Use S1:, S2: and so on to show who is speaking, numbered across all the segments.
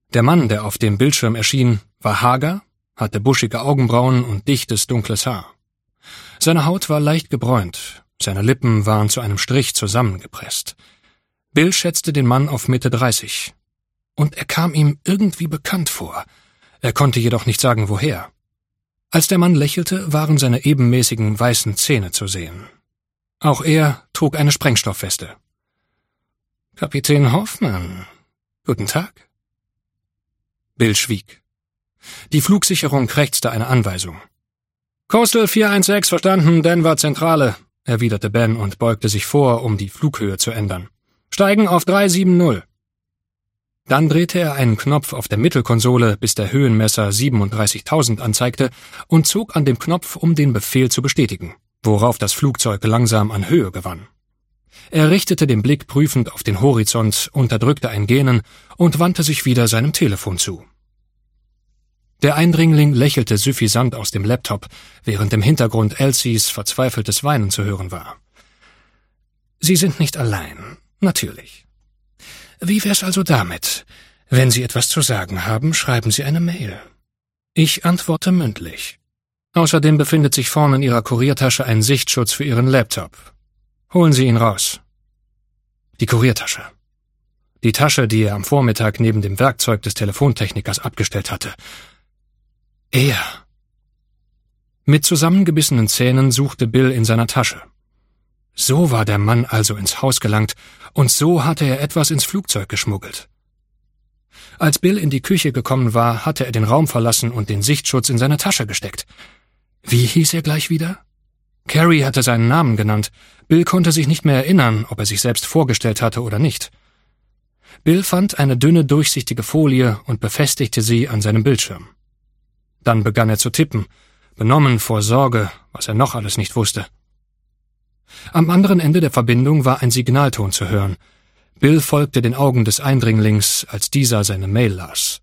S1: Der Mann, der auf dem Bildschirm erschien, war hager, hatte buschige Augenbrauen und dichtes, dunkles Haar. Seine Haut war leicht gebräunt, seine Lippen waren zu einem Strich zusammengepresst. Bill schätzte den Mann auf Mitte 30. Und er kam ihm irgendwie bekannt vor. Er konnte jedoch nicht sagen, woher. Als der Mann lächelte, waren seine ebenmäßigen weißen Zähne zu sehen. Auch er trug eine Sprengstoffweste. »Kapitän Hoffman, guten Tag.« Bill schwieg. Die Flugsicherung krächzte eine Anweisung. »Coastal 416 verstanden, Denver Zentrale«, erwiderte Ben und beugte sich vor, um die Flughöhe zu ändern. »Steigen auf 370.« Dann drehte er einen Knopf auf der Mittelkonsole, bis der Höhenmesser 37.000 anzeigte, und zog an dem Knopf, um den Befehl zu bestätigen, worauf das Flugzeug langsam an Höhe gewann. Er richtete den Blick prüfend auf den Horizont, unterdrückte ein Gähnen und wandte sich wieder seinem Telefon zu. Der Eindringling lächelte süffisant aus dem Laptop, während im Hintergrund Elsies verzweifeltes Weinen zu hören war. »Sie sind nicht allein, natürlich. Wie wär's also damit? Wenn Sie etwas zu sagen haben, schreiben Sie eine Mail. Ich antworte mündlich. Außerdem befindet sich vorne in Ihrer Kuriertasche ein Sichtschutz für Ihren Laptop. Holen Sie ihn raus.« Die Kuriertasche. Die Tasche, die er am Vormittag neben dem Werkzeug des Telefontechnikers abgestellt hatte. Er. Mit zusammengebissenen Zähnen suchte Bill in seiner Tasche. So war der Mann also ins Haus gelangt, und so hatte er etwas ins Flugzeug geschmuggelt. Als Bill in die Küche gekommen war, hatte er den Raum verlassen und den Sichtschutz in seine Tasche gesteckt. Wie hieß er gleich wieder? Carrie hatte seinen Namen genannt. Bill konnte sich nicht mehr erinnern, ob er sich selbst vorgestellt hatte oder nicht. Bill fand eine dünne, durchsichtige Folie und befestigte sie an seinem Bildschirm. Dann begann er zu tippen, benommen vor Sorge, was er noch alles nicht wusste. Am anderen Ende der Verbindung war ein Signalton zu hören. Bill folgte den Augen des Eindringlings, als dieser seine Mail las.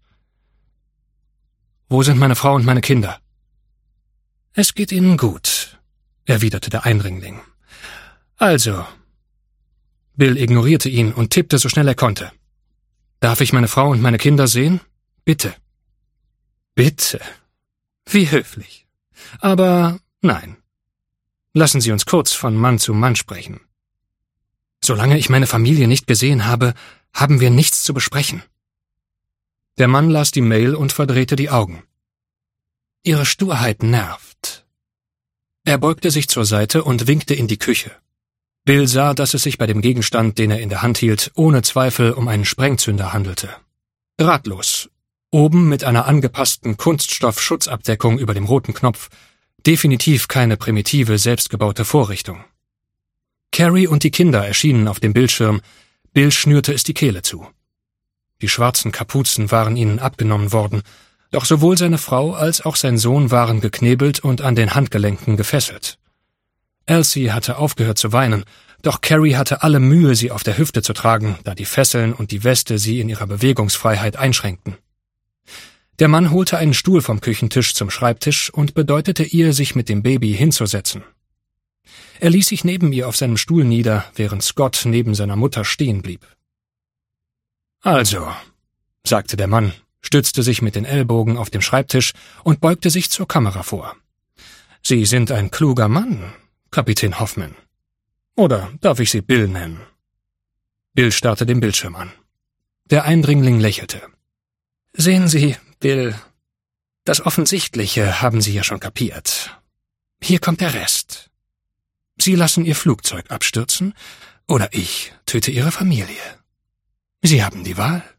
S1: »Wo sind meine Frau und meine Kinder?« »Es geht ihnen gut«, erwiderte der Eindringling. »Also.« Bill ignorierte ihn und tippte so schnell er konnte. »Darf ich meine Frau und meine Kinder sehen? Bitte.« »Bitte? Wie höflich. Aber nein. Lassen Sie uns kurz von Mann zu Mann sprechen. Solange ich meine Familie nicht gesehen habe, haben wir nichts zu besprechen.« Der Mann las die Mail und verdrehte die Augen. »Ihre Sturheit nervt.« Er beugte sich zur Seite und winkte in die Küche. Bill sah, dass es sich bei dem Gegenstand, den er in der Hand hielt, ohne Zweifel um einen Sprengzünder handelte. Drahtlos. Oben mit einer angepassten Kunststoff-Schutzabdeckung über dem roten Knopf. Definitiv keine primitive, selbstgebaute Vorrichtung. Carrie und die Kinder erschienen auf dem Bildschirm. Bill schnürte es die Kehle zu. Die schwarzen Kapuzen waren ihnen abgenommen worden, doch sowohl seine Frau als auch sein Sohn waren geknebelt und an den Handgelenken gefesselt. Elsie hatte aufgehört zu weinen, doch Carrie hatte alle Mühe, sie auf der Hüfte zu tragen, da die Fesseln und die Weste sie in ihrer Bewegungsfreiheit einschränkten. Der Mann holte einen Stuhl vom Küchentisch zum Schreibtisch und bedeutete ihr, sich mit dem Baby hinzusetzen. Er ließ sich neben ihr auf seinem Stuhl nieder, während Scott neben seiner Mutter stehen blieb. »Also«, sagte der Mann, stützte sich mit den Ellbogen auf dem Schreibtisch und beugte sich zur Kamera vor. »Sie sind ein kluger Mann, Kapitän Hoffman. Oder darf ich Sie Bill nennen?« Bill starrte den Bildschirm an. Der Eindringling lächelte. »Sehen Sie, Bill, das Offensichtliche haben Sie ja schon kapiert. Hier kommt der Rest. Sie lassen Ihr Flugzeug abstürzen, oder ich töte Ihre Familie. Sie haben die Wahl.«